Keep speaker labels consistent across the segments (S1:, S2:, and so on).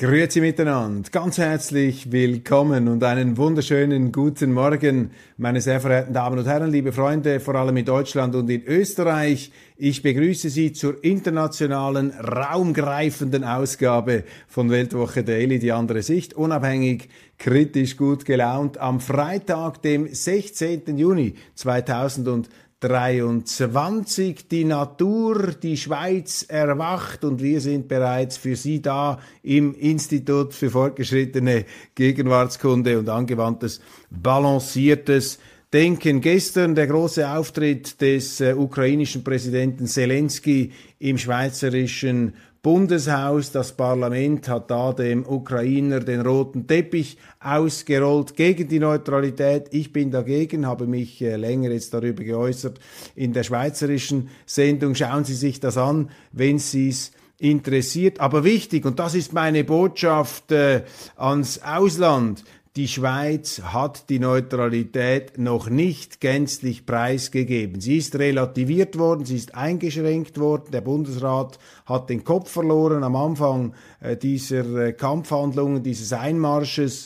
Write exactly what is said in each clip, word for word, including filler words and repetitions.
S1: Grüezi miteinander, ganz herzlich willkommen und einen wunderschönen guten Morgen, meine sehr verehrten Damen und Herren, liebe Freunde, vor allem in Deutschland und in Österreich. Ich begrüße Sie zur internationalen, raumgreifenden Ausgabe von Weltwoche Daily, die andere Sicht, unabhängig, kritisch, gut gelaunt, am Freitag, dem sechzehnten Juni zweitausenddreiundzwanzig. Die Natur, die Schweiz erwacht und wir sind bereits für Sie da im Institut für fortgeschrittene Gegenwartskunde und angewandtes, balanciertes Denken. Gestern der große Auftritt des äh, ukrainischen Präsidenten Zelensky im schweizerischen Bundeshaus. Das Parlament hat da dem Ukrainer den roten Teppich ausgerollt gegen die Neutralität. Ich bin dagegen, habe mich äh, länger jetzt darüber geäußert in der schweizerischen Sendung. Schauen Sie sich das an, wenn Sie es interessiert. Aber wichtig, und das ist meine Botschaft äh, ans Ausland: Die Schweiz hat die Neutralität noch nicht gänzlich preisgegeben. Sie ist relativiert worden, sie ist eingeschränkt worden. Der Bundesrat hat den Kopf verloren am Anfang äh, dieser äh, Kampfhandlungen, dieses Einmarsches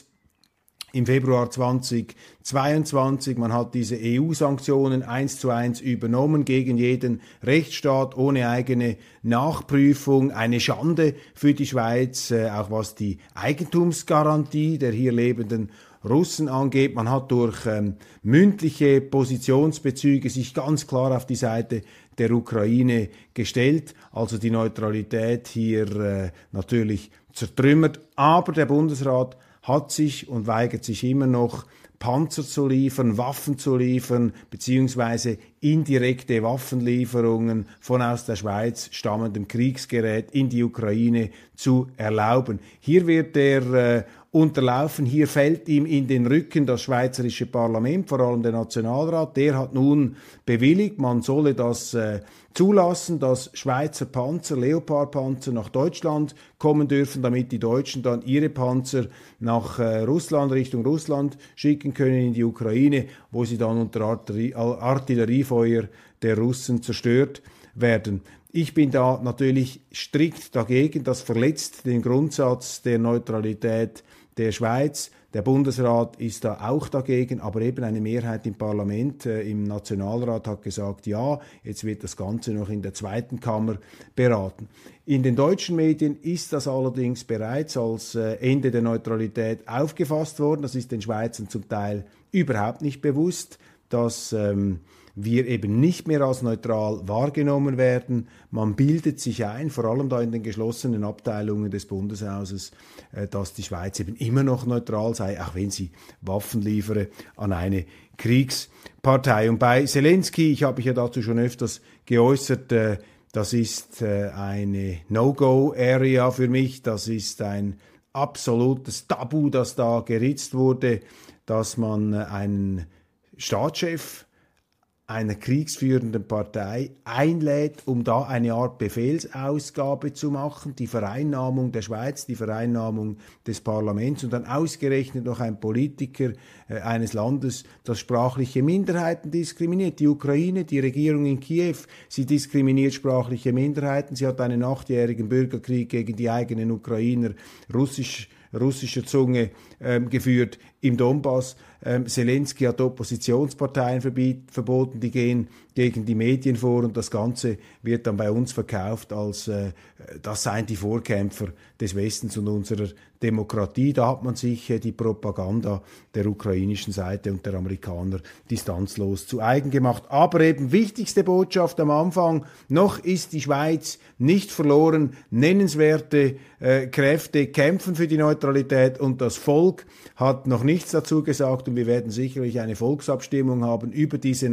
S1: im Februar zweitausendzweiundzwanzig. Man hat diese E U-Sanktionen eins zu eins übernommen gegen jeden Rechtsstaat ohne eigene Nachprüfung. Eine Schande für die Schweiz, äh, auch was die Eigentumsgarantie der hier lebenden Russen angeht. Man hat durch ähm, mündliche Positionsbezüge sich ganz klar auf die Seite der Ukraine gestellt, also die Neutralität hier äh, natürlich zertrümmert. Aber der Bundesrat hat sich und weigert sich immer noch, Panzer zu liefern, Waffen zu liefern, beziehungsweise indirekte Waffenlieferungen von aus der Schweiz stammendem Kriegsgerät in die Ukraine zu erlauben. Hier wird er äh, unterlaufen, hier fällt ihm in den Rücken das schweizerische Parlament, vor allem der Nationalrat. Der hat nun bewilligt, man solle das äh, zulassen, dass Schweizer Panzer, Leopardpanzer nach Deutschland kommen dürfen, damit die Deutschen dann ihre Panzer nach äh, Russland, Richtung Russland schicken können in die Ukraine, wo sie dann unter Artillerie, Artilleriefeuer der Russen zerstört werden. Ich bin da natürlich strikt dagegen, das verletzt den Grundsatz der Neutralität der Schweiz. Der Bundesrat ist da auch dagegen, aber eben eine Mehrheit im Parlament, äh, im Nationalrat hat gesagt, ja, jetzt wird das Ganze noch in der zweiten Kammer beraten. In den deutschen Medien ist das allerdings bereits als äh, Ende der Neutralität aufgefasst worden. Das ist den Schweizern zum Teil überhaupt nicht bewusst, dass ähm, wir eben nicht mehr als neutral wahrgenommen werden. Man bildet sich ein, vor allem da in den geschlossenen Abteilungen des Bundeshauses, äh, dass die Schweiz eben immer noch neutral sei, auch wenn sie Waffen liefere an eine Kriegspartei. Und bei Zelensky, ich habe mich ja dazu schon öfters geäußert, äh, das ist äh, eine No-Go-Area für mich, das ist ein absolutes Tabu, das da geritzt wurde, dass man äh, einen Staatschef einer kriegsführenden Partei einlädt, um da eine Art Befehlsausgabe zu machen, die Vereinnahmung der Schweiz, die Vereinnahmung des Parlaments und dann ausgerechnet noch ein Politiker äh, eines Landes, das sprachliche Minderheiten diskriminiert. Die Ukraine, die Regierung in Kiew, sie diskriminiert sprachliche Minderheiten. Sie hat einen achtjährigen Bürgerkrieg gegen die eigenen Ukrainer, russisch russischer Zunge ähm, geführt im Donbass. Ähm, Zelensky hat Oppositionsparteien verbiet, verboten, die gehen gegen die Medien vor und das Ganze wird dann bei uns verkauft als äh, das seien die Vorkämpfer des Westens und unserer Demokratie. Da hat man sich äh, die Propaganda der ukrainischen Seite und der Amerikaner distanzlos zu eigen gemacht. Aber eben wichtigste Botschaft am Anfang, noch ist die Schweiz nicht verloren. Nennenswerte äh, Kräfte kämpfen für die Neutralität und das Volk hat noch nichts dazu gesagt und wir werden sicherlich eine Volksabstimmung haben über diese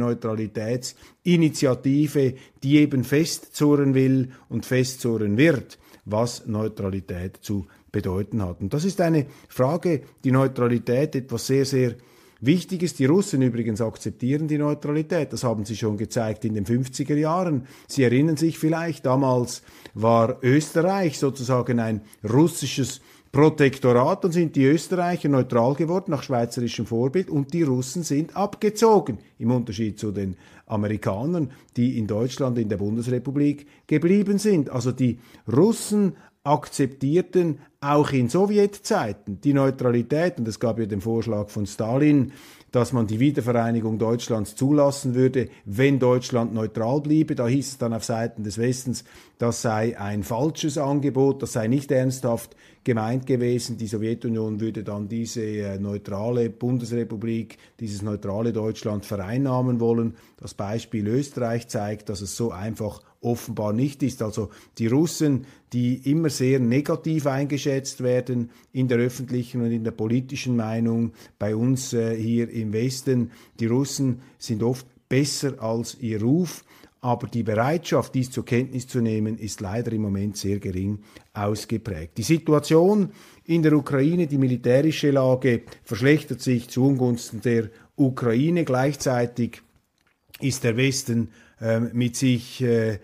S1: Neutralitätsinitiative, die eben festzurren will und festzurren wird, was Neutralität zu bedeuten hat. Und das ist eine Frage, die Neutralität, etwas sehr, sehr Wichtiges. Die Russen übrigens akzeptieren die Neutralität. Das haben sie schon gezeigt in den fünfziger Jahren. Sie erinnern sich vielleicht, damals war Österreich sozusagen ein russisches Protektorat, dann sind die Österreicher neutral geworden nach schweizerischem Vorbild und die Russen sind abgezogen, im Unterschied zu den Amerikanern, die in Deutschland, in der Bundesrepublik geblieben sind. Also die Russen akzeptierten auch in Sowjetzeiten die Neutralität, und es gab ja den Vorschlag von Stalin, dass man die Wiedervereinigung Deutschlands zulassen würde, wenn Deutschland neutral bliebe. Da hieß es dann auf Seiten des Westens, das sei ein falsches Angebot, das sei nicht ernsthaft gemeint gewesen. Die Sowjetunion würde dann diese äh, neutrale Bundesrepublik, dieses neutrale Deutschland vereinnahmen wollen. Das Beispiel Österreich zeigt, dass es so einfach offenbar nicht ist. Also die Russen, die immer sehr negativ eingeschätzt werden in der öffentlichen und in der politischen Meinung bei uns äh, hier im Westen, die Russen sind oft besser als ihr Ruf, aber die Bereitschaft, dies zur Kenntnis zu nehmen, ist leider im Moment sehr gering ausgeprägt. Die Situation in der Ukraine, die militärische Lage, verschlechtert sich zu Ungunsten der Ukraine. Gleichzeitig ist der Westen äh, mit sich äh,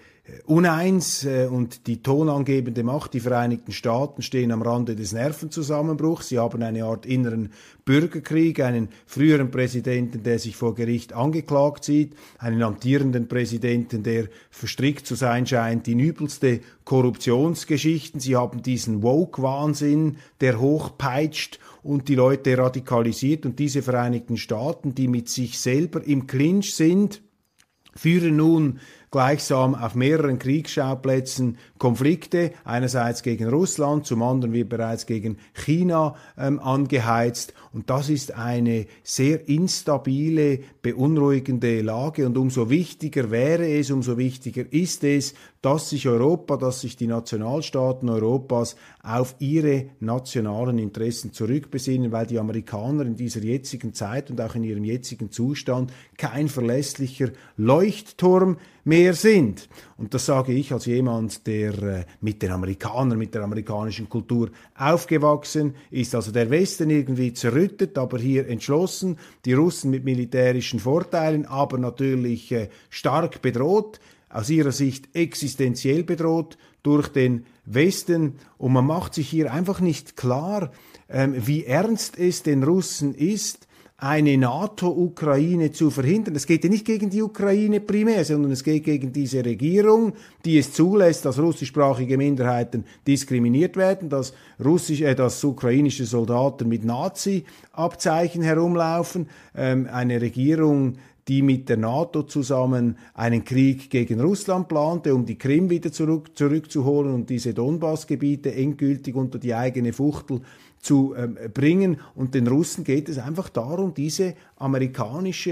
S1: uneins äh, und die tonangebende Macht, die Vereinigten Staaten, stehen am Rande des Nervenzusammenbruchs. Sie haben eine Art inneren Bürgerkrieg, einen früheren Präsidenten, der sich vor Gericht angeklagt sieht, einen amtierenden Präsidenten, der verstrickt zu sein scheint in übelste Korruptionsgeschichten. Sie haben diesen Woke-Wahnsinn, der hochpeitscht und die Leute radikalisiert. Und diese Vereinigten Staaten, die mit sich selber im Clinch sind, führen nun gleichsam auf mehreren Kriegsschauplätzen Konflikte, einerseits gegen Russland, zum anderen wird bereits gegen China ähm, angeheizt, und das ist eine sehr instabile, beunruhigende Lage, und umso wichtiger wäre es, umso wichtiger ist es, dass sich Europa, dass sich die Nationalstaaten Europas auf ihre nationalen Interessen zurückbesinnen, weil die Amerikaner in dieser jetzigen Zeit und auch in ihrem jetzigen Zustand kein verlässlicher Leuchtturm mehr sind. Und das sage ich als jemand, der äh, mit den Amerikanern, mit der amerikanischen Kultur aufgewachsen ist. Also der Westen irgendwie zerrüttet, aber hier entschlossen. Die Russen mit militärischen Vorteilen, aber natürlich äh, stark bedroht, aus ihrer Sicht existenziell bedroht durch den Westen. Und man macht sich hier einfach nicht klar, ähm, wie ernst es den Russen ist, eine NATO-Ukraine zu verhindern. Es geht ja nicht gegen die Ukraine primär, sondern es geht gegen diese Regierung, die es zulässt, dass russischsprachige Minderheiten diskriminiert werden, dass, russisch, äh, dass ukrainische Soldaten mit Nazi-Abzeichen herumlaufen, ähm, eine Regierung, die mit der NATO zusammen einen Krieg gegen Russland plante, um die Krim wieder zurück, zurückzuholen und diese Donbass-Gebiete endgültig unter die eigene Fuchtel zu ähm, bringen. Und den Russen geht es einfach darum, diese amerikanische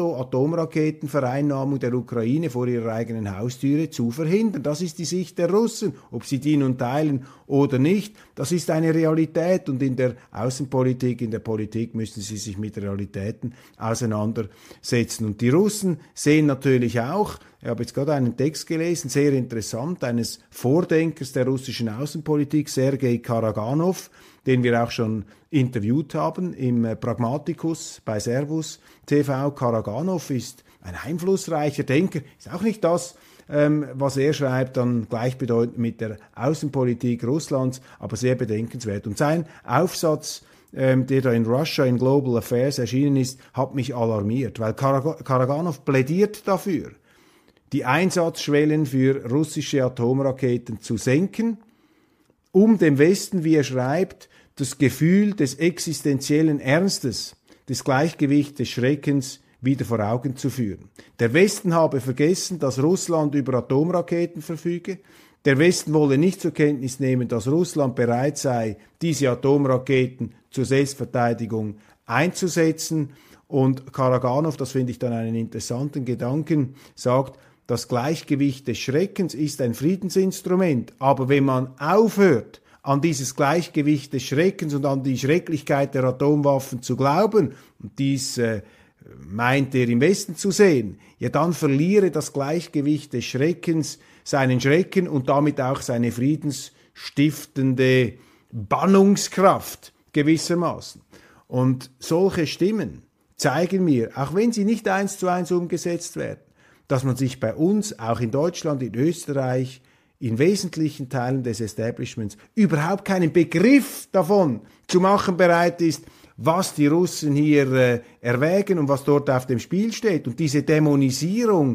S1: NATO-Atomraketenvereinnahmung der Ukraine vor ihrer eigenen Haustüre zu verhindern. Das ist die Sicht der Russen. Ob sie die nun teilen oder nicht, das ist eine Realität. Und in der Außenpolitik, in der Politik müssen sie sich mit Realitäten auseinandersetzen. Und die Russen sehen natürlich auch, ich habe jetzt gerade einen Text gelesen, sehr interessant, eines Vordenkers der russischen Außenpolitik, Sergei Karaganov, den wir auch schon interviewt haben im Pragmaticus bei Servus T V. Karaganov ist ein einflussreicher Denker, ist auch nicht das, ähm, was er schreibt, dann gleichbedeutend mit der Außenpolitik Russlands, aber sehr bedenkenswert. Und sein Aufsatz, ähm, der da in Russia in Global Affairs erschienen ist, hat mich alarmiert, weil Karag- Karaganov plädiert dafür, die Einsatzschwellen für russische Atomraketen zu senken, um dem Westen, wie er schreibt, das Gefühl des existenziellen Ernstes, des Gleichgewichts, des Schreckens wieder vor Augen zu führen. Der Westen habe vergessen, dass Russland über Atomraketen verfüge. Der Westen wolle nicht zur Kenntnis nehmen, dass Russland bereit sei, diese Atomraketen zur Selbstverteidigung einzusetzen. Und Karaganov, das finde ich dann einen interessanten Gedanken, sagt, das Gleichgewicht des Schreckens ist ein Friedensinstrument, aber wenn man aufhört, an dieses Gleichgewicht des Schreckens und an die Schrecklichkeit der Atomwaffen zu glauben, und dies äh, meint er im Westen zu sehen, ja dann verliere das Gleichgewicht des Schreckens seinen Schrecken und damit auch seine friedensstiftende Bannungskraft gewissermaßen. Und solche Stimmen zeigen mir, auch wenn sie nicht eins zu eins umgesetzt werden, dass man sich bei uns, auch in Deutschland, in Österreich, in wesentlichen Teilen des Establishments überhaupt keinen Begriff davon zu machen bereit ist, was die Russen hier äh, erwägen und was dort auf dem Spiel steht. Und diese Dämonisierung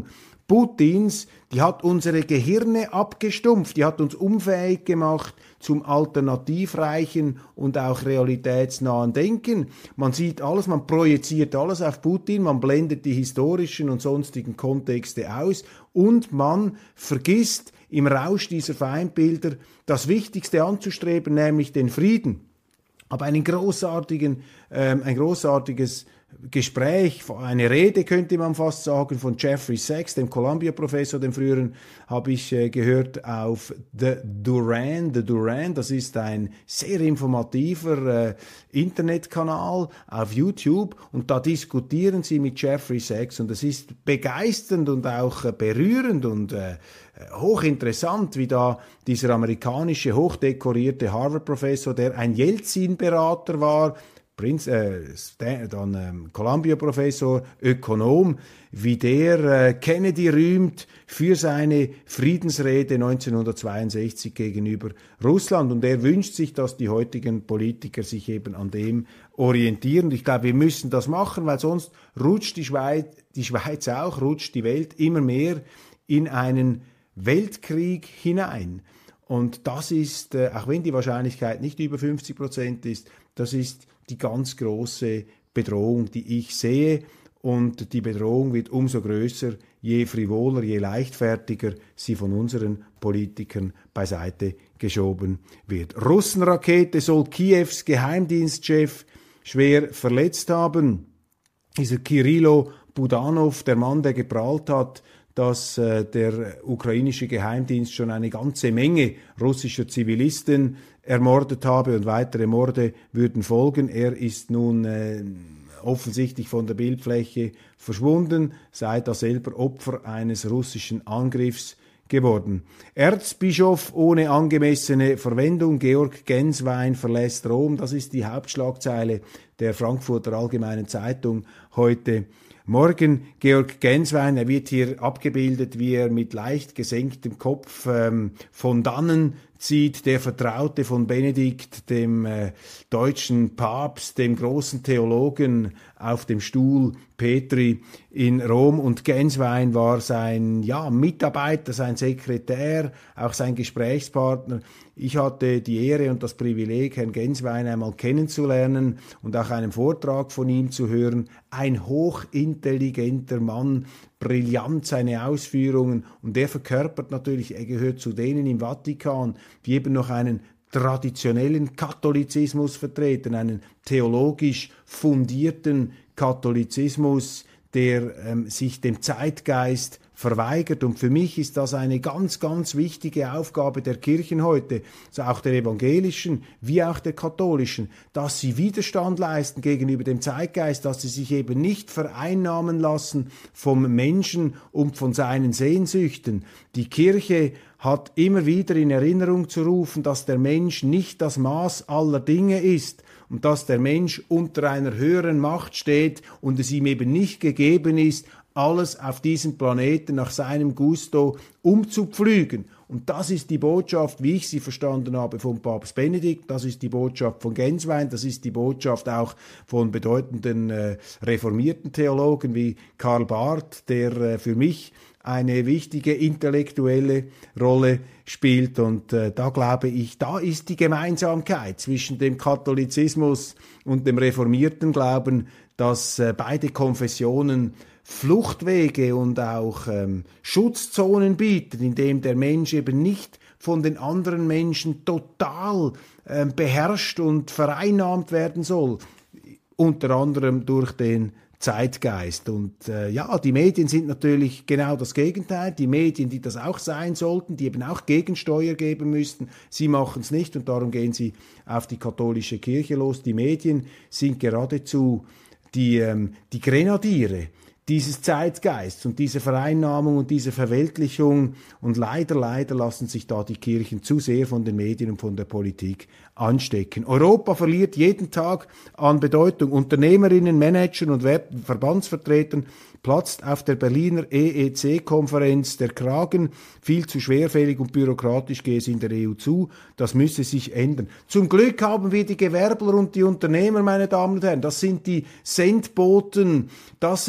S1: Putins, die hat unsere Gehirne abgestumpft, die hat uns unfähig gemacht zum alternativreichen und auch realitätsnahen Denken. Man sieht alles, man projiziert alles auf Putin, man blendet die historischen und sonstigen Kontexte aus und man vergisst im Rausch dieser Feindbilder das Wichtigste anzustreben, nämlich den Frieden. Aber einen großartigen, ähm, ein großartiges Gespräch, eine Rede könnte man fast sagen, von Jeffrey Sachs, dem Columbia-Professor, dem früheren, habe ich äh, gehört auf The Duran. The Duran, das ist ein sehr informativer äh, Internetkanal auf YouTube und da diskutieren sie mit Jeffrey Sachs und es ist begeisternd und auch äh, berührend und äh, hochinteressant, wie da dieser amerikanische, hochdekorierte Harvard-Professor, der ein Jelzin-Berater war, Prinz, äh, Stan, dann ähm, Columbia-Professor, Ökonom, wie der äh, Kennedy rühmt für seine Friedensrede neunzehnhundertzweiundsechzig gegenüber Russland. Und er wünscht sich, dass die heutigen Politiker sich eben an dem orientieren. Ich glaube, wir müssen das machen, weil sonst rutscht die Schweiz, die Schweiz auch, rutscht die Welt immer mehr in einen Weltkrieg hinein. Und das ist, äh, auch wenn die Wahrscheinlichkeit nicht über fünfzig Prozent ist, das ist die ganz große Bedrohung, die ich sehe. Und die Bedrohung wird umso größer, je frivoler, je leichtfertiger sie von unseren Politikern beiseite geschoben wird. Russenrakete soll Kiews Geheimdienstchef schwer verletzt haben. Dieser Kirilo Budanov, der Mann, der geprahlt hat, dass äh, der ukrainische Geheimdienst schon eine ganze Menge russischer Zivilisten ermordet habe und weitere Morde würden folgen. Er ist nun äh, offensichtlich von der Bildfläche verschwunden, sei da selber Opfer eines russischen Angriffs geworden. Erzbischof ohne angemessene Verwendung, Georg Genswein verlässt Rom. Das ist die Hauptschlagzeile der Frankfurter Allgemeinen Zeitung heute Morgen. Georg Genswein, er wird hier abgebildet, wie er mit leicht gesenktem Kopf ähm, von dannen zieht, der Vertraute von Benedikt, dem äh, deutschen Papst, dem großen Theologen auf dem Stuhl Petri in Rom. Und Genswein war sein ja, Mitarbeiter, sein Sekretär, auch sein Gesprächspartner. Ich hatte die Ehre und das Privileg, Herrn Genswein einmal kennenzulernen und auch einen Vortrag von ihm zu hören. Ein hochintelligenter Mann, brillant seine Ausführungen und der verkörpert natürlich, er gehört zu denen im Vatikan, die eben noch einen traditionellen Katholizismus vertreten, einen theologisch fundierten Katholizismus, der ähm, sich dem Zeitgeist verweigert. Und für mich ist das eine ganz, ganz wichtige Aufgabe der Kirchen heute, also auch der evangelischen wie auch der katholischen, dass sie Widerstand leisten gegenüber dem Zeitgeist, dass sie sich eben nicht vereinnahmen lassen vom Menschen und von seinen Sehnsüchten. Die Kirche hat immer wieder in Erinnerung zu rufen, dass der Mensch nicht das Maß aller Dinge ist und dass der Mensch unter einer höheren Macht steht und es ihm eben nicht gegeben ist, alles auf diesem Planeten nach seinem Gusto umzupflügen. Und das ist die Botschaft, wie ich sie verstanden habe, von Papst Benedikt, das ist die Botschaft von Genswein, das ist die Botschaft auch von bedeutenden äh, reformierten Theologen wie Karl Barth, der äh, für mich eine wichtige intellektuelle Rolle spielt. Und äh, da glaube ich, da ist die Gemeinsamkeit zwischen dem Katholizismus und dem reformierten Glauben, dass äh, beide Konfessionen Fluchtwege und auch ähm, Schutzzonen bieten, in dem der Mensch eben nicht von den anderen Menschen total ähm, beherrscht und vereinnahmt werden soll, unter anderem durch den Zeitgeist. Und äh, ja, die Medien sind natürlich genau das Gegenteil. Die Medien, die das auch sein sollten, die eben auch Gegensteuer geben müssten, sie machen es nicht und darum gehen sie auf die katholische Kirche los. Die Medien sind geradezu die, ähm, die Grenadiere dieses Zeitgeists und diese Vereinnahmung und diese Verweltlichung. Und leider, leider lassen sich da die Kirchen zu sehr von den Medien und von der Politik anstecken. Europa verliert jeden Tag an Bedeutung. Unternehmerinnen, Managern und Verbandsvertretern platzt auf der Berliner E E C-Konferenz der Kragen. Viel zu schwerfällig und bürokratisch gehe es in der E U zu. Das müsse sich ändern. Zum Glück haben wir die Gewerbler und die Unternehmer, meine Damen und Herren. Das sind die Sendboten, das sind die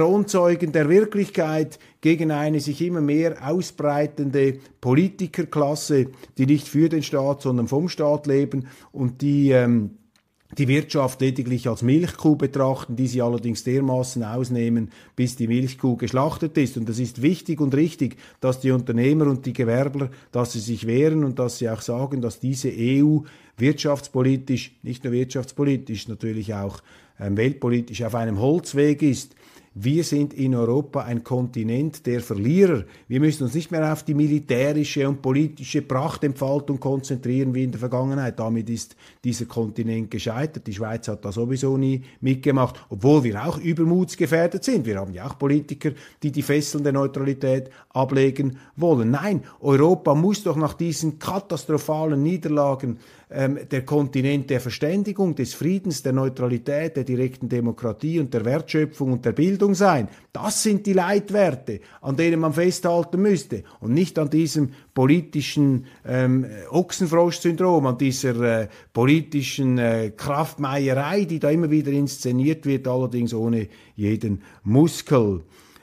S1: Kronzeugen der Wirklichkeit gegen eine sich immer mehr ausbreitende Politikerklasse, die nicht für den Staat, sondern vom Staat leben und die ähm, die Wirtschaft lediglich als Milchkuh betrachten, die sie allerdings dermaßen ausnehmen, bis die Milchkuh geschlachtet ist. Und es ist wichtig und richtig, dass die Unternehmer und die Gewerbler, dass sie sich wehren und dass sie auch sagen, dass diese E U wirtschaftspolitisch, nicht nur wirtschaftspolitisch, natürlich auch ähm, weltpolitisch auf einem Holzweg ist. Wir sind in Europa ein Kontinent der Verlierer. Wir müssen uns nicht mehr auf die militärische und politische Prachtentfaltung konzentrieren wie in der Vergangenheit. Damit ist dieser Kontinent gescheitert. Die Schweiz hat da sowieso nie mitgemacht, obwohl wir auch übermutsgefährdet sind. Wir haben ja auch Politiker, die die Fesseln der Neutralität ablegen wollen. Nein, Europa muss doch nach diesen katastrophalen Niederlagen ähm, der Kontinent der Verständigung, des Friedens, der Neutralität, der direkten Demokratie und der Wertschöpfung und der Bildung sein. Das sind die Leitwerte, an denen man festhalten müsste und nicht an diesem politischen ähm, Ochsenfrosch-Syndrom, an dieser äh, politischen äh, Kraftmeierei, die da immer wieder inszeniert wird, allerdings ohne jeden Muskel.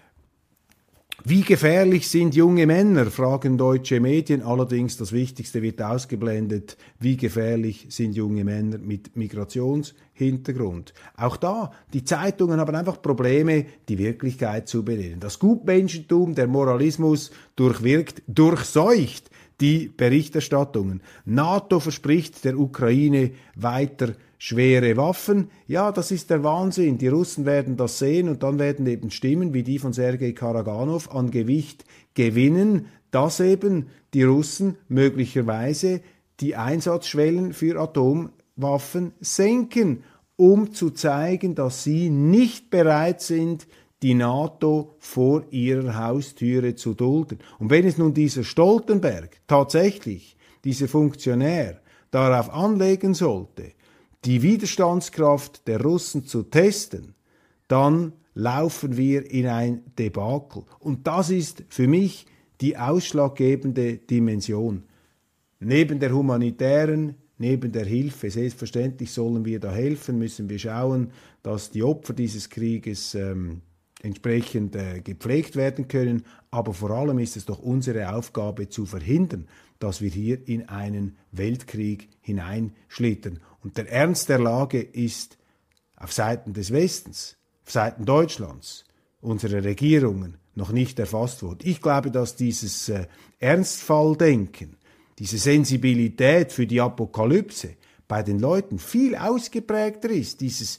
S1: Wie gefährlich sind junge Männer, fragen deutsche Medien. Allerdings, das Wichtigste wird ausgeblendet. Wie gefährlich sind junge Männer mit Migrationshintergrund? Auch da, die Zeitungen haben einfach Probleme, die Wirklichkeit zu benennen. Das Gutmenschentum, der Moralismus durchwirkt, durchseucht die Berichterstattungen. NATO verspricht der Ukraine weiter schwere Waffen. Ja, das ist der Wahnsinn. Die Russen werden das sehen und dann werden eben Stimmen wie die von Sergei Karaganov an Gewicht gewinnen, dass eben die Russen möglicherweise die Einsatzschwellen für Atomwaffen senken, um zu zeigen, dass sie nicht bereit sind, die NATO vor ihrer Haustüre zu dulden. Und wenn es nun dieser Stoltenberg tatsächlich, dieser Funktionär, darauf anlegen sollte, die Widerstandskraft der Russen zu testen, dann laufen wir in ein Debakel. Und das ist für mich die ausschlaggebende Dimension. Neben der humanitären, neben der Hilfe, selbstverständlich sollen wir da helfen, müssen wir schauen, dass die Opfer dieses Krieges ähm, entsprechend äh, gepflegt werden können. Aber vor allem ist es doch unsere Aufgabe zu verhindern, dass wir hier in einen Weltkrieg hineinschlittern. Und der Ernst der Lage ist auf Seiten des Westens, auf Seiten Deutschlands, unserer Regierungen noch nicht erfasst worden. Ich glaube, dass dieses äh, Ernstfalldenken, diese Sensibilität für die Apokalypse bei den Leuten viel ausgeprägter ist, dieses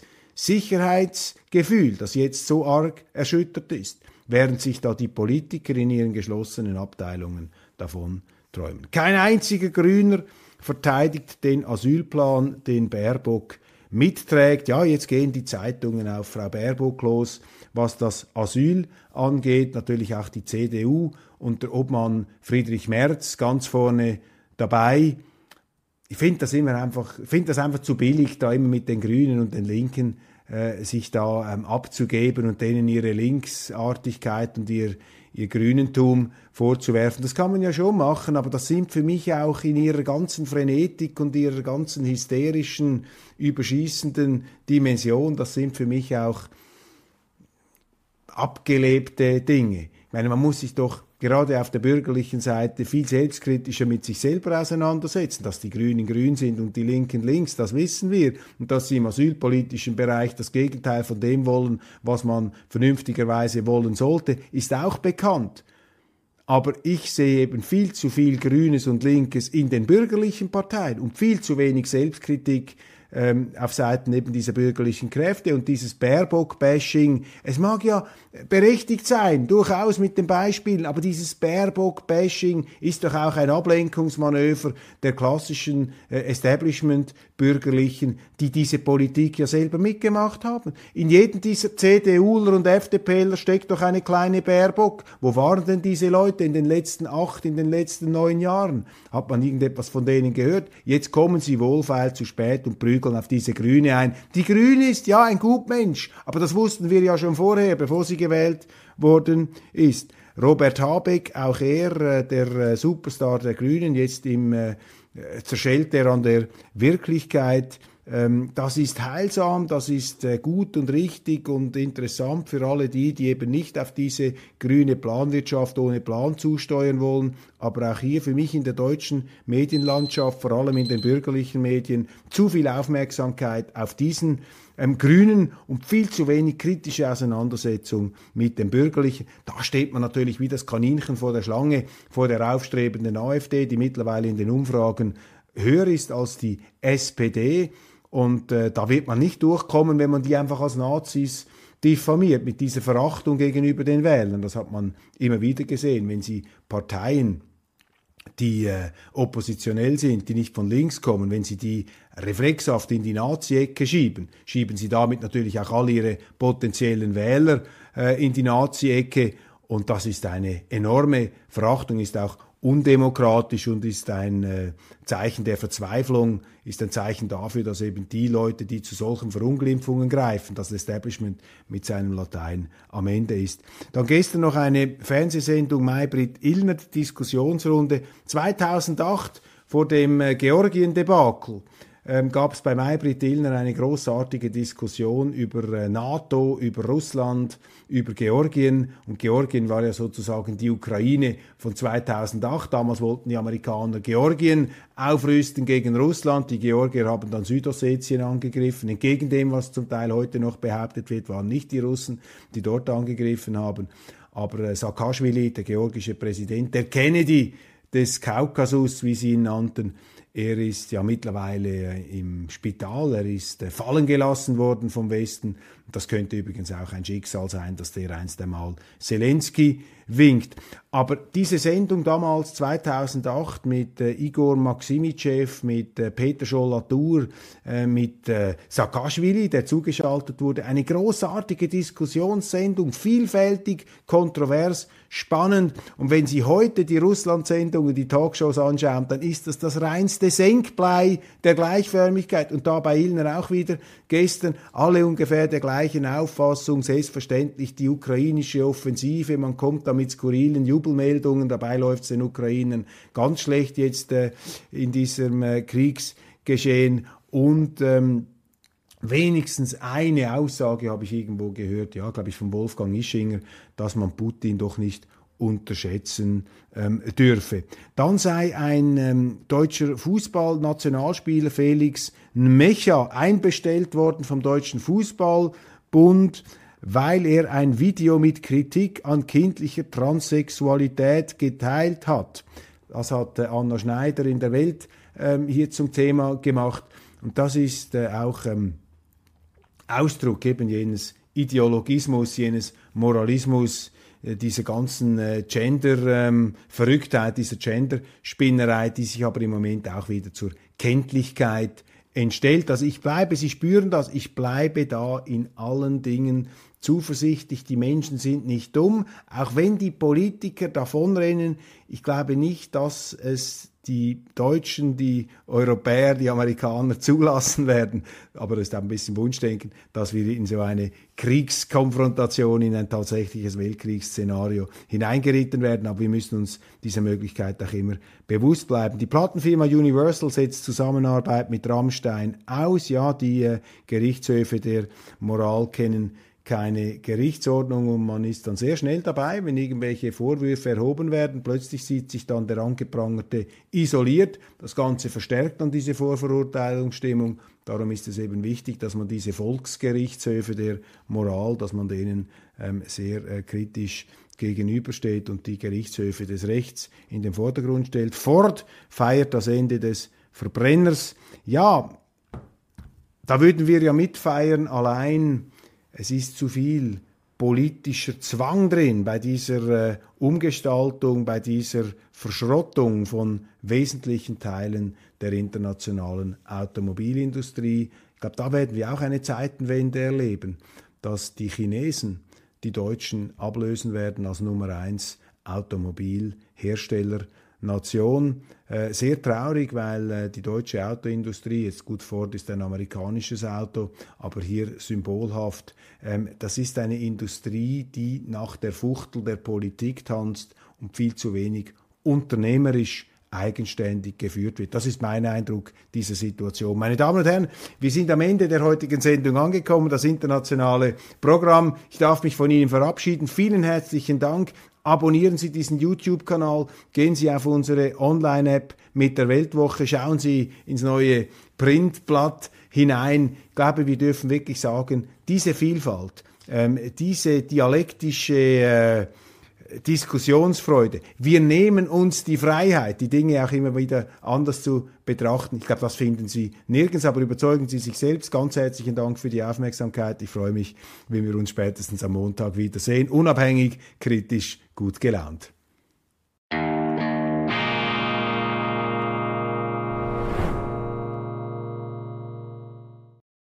S1: Sicherheitsgefühl, das jetzt so arg erschüttert ist, während sich da die Politiker in ihren geschlossenen Abteilungen davon träumen. Kein einziger Grüner verteidigt den Asylplan, den Baerbock mitträgt. Ja, jetzt gehen die Zeitungen auf Frau Baerbock los, was das Asyl angeht. Natürlich auch die C D U und der Obmann Friedrich Merz ganz vorne dabei. Ich finde das immer einfach, finde das einfach zu billig, da immer mit den Grünen und den Linken äh, sich da ähm, abzugeben und denen ihre Linksartigkeit und ihr ihr Grünentum vorzuwerfen. Das kann man ja schon machen, aber das sind für mich auch in ihrer ganzen Frenetik und ihrer ganzen hysterischen, überschießenden Dimension, das sind für mich auch abgelebte Dinge. Ich meine, man muss sich doch gerade auf der bürgerlichen Seite viel selbstkritischer mit sich selber auseinandersetzen. Dass die Grünen grün sind und die Linken links, das wissen wir. Und dass sie im asylpolitischen Bereich das Gegenteil von dem wollen, was man vernünftigerweise wollen sollte, ist auch bekannt. Aber ich sehe eben viel zu viel Grünes und Linkes in den bürgerlichen Parteien und viel zu wenig Selbstkritik ähm, auf Seiten eben dieser bürgerlichen Kräfte und dieses Baerbock-Bashing. Es mag ja berechtigt sein, durchaus mit den Beispielen, aber dieses Baerbock-Bashing ist doch auch ein Ablenkungsmanöver der klassischen äh, Establishment-Bürgerlichen, die diese Politik ja selber mitgemacht haben. In jedem dieser CDUler und FDPler steckt doch eine kleine Baerbock. Wo waren denn diese Leute in den letzten acht, in den letzten neun Jahren? Hat man irgendetwas von denen gehört? Jetzt kommen sie wohlfeil zu spät und prügeln auf diese Grüne ein. Die Grüne ist ja ein Gutmensch, aber das wussten wir ja schon vorher, bevor sie gewählt worden ist. Robert Habeck, auch er, der Superstar der Grünen, jetzt im, äh, zerschellt er an der Wirklichkeit. Das ist heilsam, das ist gut und richtig und interessant für alle die, die eben nicht auf diese grüne Planwirtschaft ohne Plan zusteuern wollen. Aber auch hier für mich in der deutschen Medienlandschaft, vor allem in den bürgerlichen Medien, zu viel Aufmerksamkeit auf diesen ähm, grünen und viel zu wenig kritische Auseinandersetzung mit dem Bürgerlichen. Da steht man natürlich wie das Kaninchen vor der Schlange, vor der aufstrebenden AfD, die mittlerweile in den Umfragen höher ist als die S P D. Und äh, da wird man nicht durchkommen, wenn man die einfach als Nazis diffamiert, mit dieser Verachtung gegenüber den Wählern. Das hat man immer wieder gesehen, wenn sie Parteien, die äh, oppositionell sind, die nicht von links kommen, wenn sie die reflexhaft in die Nazi-Ecke schieben, schieben sie damit natürlich auch all ihre potenziellen Wähler äh, in die Nazi-Ecke. Und das ist eine enorme Verachtung, ist auch undemokratisch und ist ein äh, Zeichen der Verzweiflung, ist ein Zeichen dafür, dass eben die Leute, die zu solchen Verunglimpfungen greifen, das Establishment mit seinem Latein am Ende ist. Dann gestern noch eine Fernsehsendung Maybrit Illner, die Diskussionsrunde. zweitausendacht vor dem äh, Georgien-Debakel ähm, gab es bei Maybrit Illner eine großartige Diskussion über äh, NATO, über Russland, über Georgien. Und Georgien war ja sozusagen die Ukraine von zweitausendacht. Damals wollten die Amerikaner Georgien aufrüsten gegen Russland. Die Georgier haben dann Südossetien angegriffen. Entgegen dem, was zum Teil heute noch behauptet wird, waren nicht die Russen, die dort angegriffen haben. Aber äh, Saakaschwili, der georgische Präsident, der Kennedy des Kaukasus, wie sie ihn nannten, er ist ja mittlerweile im Spital, er ist fallen gelassen worden vom Westen. Das könnte übrigens auch ein Schicksal sein, dass der einst einmal Zelensky winkt. Aber diese Sendung damals zweitausendacht mit äh, Igor Maximitschew, mit äh, Peter Scholl-Latour, äh, mit äh, Saakaschwili, der zugeschaltet wurde, eine großartige Diskussionssendung, vielfältig, kontrovers, spannend. Und wenn Sie heute die Russland-Sendungen, die Talkshows anschauen, dann ist das das reinste Senkblei der Gleichförmigkeit. Und da bei Illner auch wieder gestern alle ungefähr der gleichen Auffassung, selbstverständlich die ukrainische Offensive, man kommt da mit skurrilen Jubelmeldungen, dabei läuft es den Ukrainern ganz schlecht jetzt äh, in diesem äh, Kriegsgeschehen und ähm, wenigstens eine Aussage habe ich irgendwo gehört, ja, glaube ich, von Wolfgang Ischinger, dass man Putin doch nicht unterschätzen ähm, dürfe. Dann sei ein ähm, deutscher Fußballnationalspieler Felix Nmecha einbestellt worden vom Deutschen Fußballbund, weil er ein Video mit Kritik an kindlicher Transsexualität geteilt hat. Das hat äh, Anna Schneider in der Welt ähm, hier zum Thema gemacht. Und das ist äh, auch ähm, Ausdruck eben jenes Ideologismus, jenes Moralismus, äh, dieser ganzen äh, Gender-Verrücktheit, ähm, dieser Gender-Spinnerei, die sich aber im Moment auch wieder zur Kenntlichkeit entstellt. Also ich bleibe, Sie spüren das, ich bleibe da in allen Dingen zuversichtlich, die Menschen sind nicht dumm, auch wenn die Politiker davonrennen. Ich glaube nicht, dass es die Deutschen, die Europäer, die Amerikaner zulassen werden, aber das ist auch ein bisschen Wunschdenken, dass wir in so eine Kriegskonfrontation, in ein tatsächliches Weltkriegsszenario hineingeritten werden, aber wir müssen uns dieser Möglichkeit auch immer bewusst bleiben. Die Plattenfirma Universal setzt Zusammenarbeit mit Rammstein aus, ja, die äh, Gerichtshöfe der Moral kennen keine Gerichtsordnung und man ist dann sehr schnell dabei, wenn irgendwelche Vorwürfe erhoben werden. Plötzlich sieht sich dann der Angeprangerte isoliert. Das Ganze verstärkt dann diese Vorverurteilungsstimmung. Darum ist es eben wichtig, dass man diese Volksgerichtshöfe der Moral, dass man denen ähm, sehr äh, kritisch gegenübersteht und die Gerichtshöfe des Rechts in den Vordergrund stellt. Ford feiert das Ende des Verbrenners. Ja, da würden wir ja mitfeiern, allein es ist zu viel politischer Zwang drin bei dieser äh, Umgestaltung, bei dieser Verschrottung von wesentlichen Teilen der internationalen Automobilindustrie. Ich glaube, da werden wir auch eine Zeitenwende erleben, dass die Chinesen die Deutschen ablösen werden als Nummer eins Automobilhersteller. Nation. Äh, sehr traurig, weil äh, die deutsche Autoindustrie, jetzt gut, Ford ist ein amerikanisches Auto, aber hier symbolhaft, ähm, das ist eine Industrie, die nach der Fuchtel der Politik tanzt und viel zu wenig unternehmerisch eigenständig geführt wird. Das ist mein Eindruck dieser Situation. Meine Damen und Herren, wir sind am Ende der heutigen Sendung angekommen, das internationale Programm. Ich darf mich von Ihnen verabschieden. Vielen herzlichen Dank. Abonnieren Sie diesen YouTube-Kanal, gehen Sie auf unsere Online-App mit der Weltwoche, schauen Sie ins neue Printblatt hinein. Ich glaube, wir dürfen wirklich sagen, diese Vielfalt, ähm, diese dialektische äh, Diskussionsfreude. Wir nehmen uns die Freiheit, die Dinge auch immer wieder anders zu betrachten. Ich glaube, das finden Sie nirgends, aber überzeugen Sie sich selbst. Ganz herzlichen Dank für die Aufmerksamkeit. Ich freue mich, wenn wir uns spätestens am Montag wiedersehen. Unabhängig, kritisch, gut gelaunt.